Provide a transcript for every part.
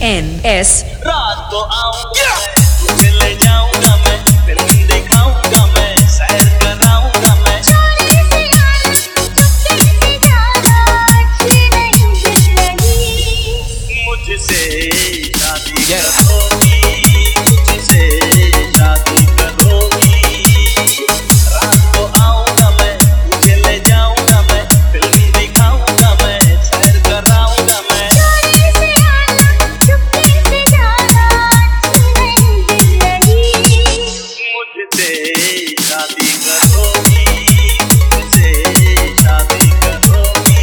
NS रात को आऊंगा तुझे ले जाऊंगा मैं, फिल्म दिखाऊंगा मैं, सैर कराऊंगा मैं। मुझसे शादी करोगी, मुझसे शादी करोगी। रात को आऊंगा मैं तुझे ले जाऊंगा मैं, फिल्म दिखाऊंगा मैं, सैर कराऊंगा मैं। मुझसे शादी करोगी, मुझसे शादी करोगी।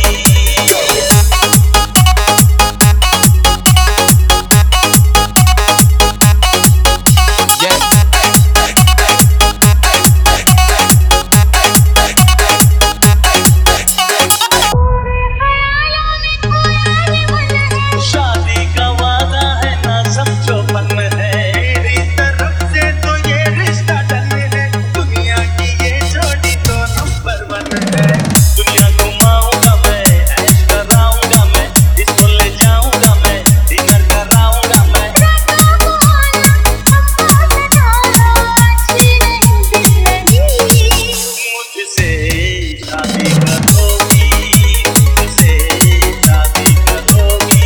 शादी का वादा है ना समझो मन है, मेरी तरफ से तो ये रिश्ता डन है। दुनिया की ये जोड़ी तो नंबर 1 है। दुनिया घुमाऊंगा मैं, ऐश कराऊंगा मैं, इसको ले जाऊंगा मैं, डिनर कराऊंगा मैं। मुझसे शादी करोगी, मुझसे शादी करोगी।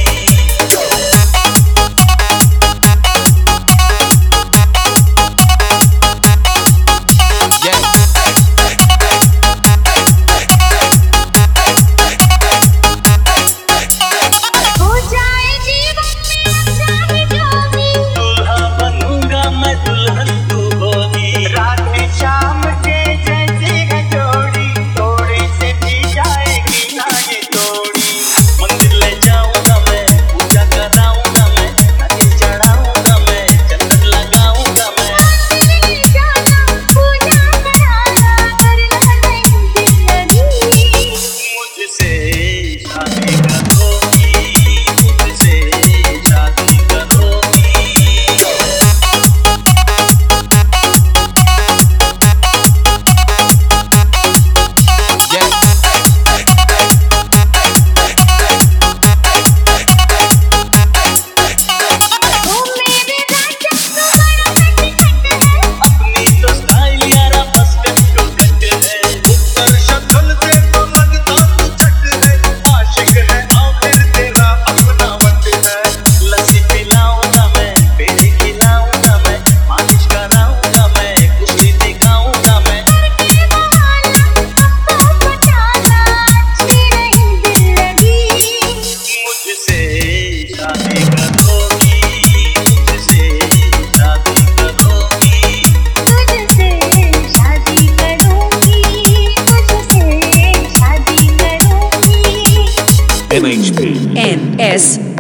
दूल्हा बनूंगा मैं, दुल्हन तू होगी। रात में शाम के जैसे है जोड़ी, थोड़ी से भी जाएगी ना ये तोड़ी। मंदिर ले जाऊंगा मैं, पूजा कराऊंगा मैं, नदी चढ़ाऊंगा मैं, चंदन लगाऊंगा मैं। मुझसे शादी करोगी, मुझसे शादी करोगी। अपनी तो स्टाइल यारा बस कट है, उत्तर शक्ल से तो लगता तू छट है। आशिक है आखिर तेरा अपना वट है। लस्सी पिलाऊंगा मैं, पेड़े खिलाऊंगा मैं, मालिश कराऊंगा मैं, कुश्ती दिखाऊंगा मैं। मुझसे शादी करोगी, मुझसे शादी करोगी। NHP NS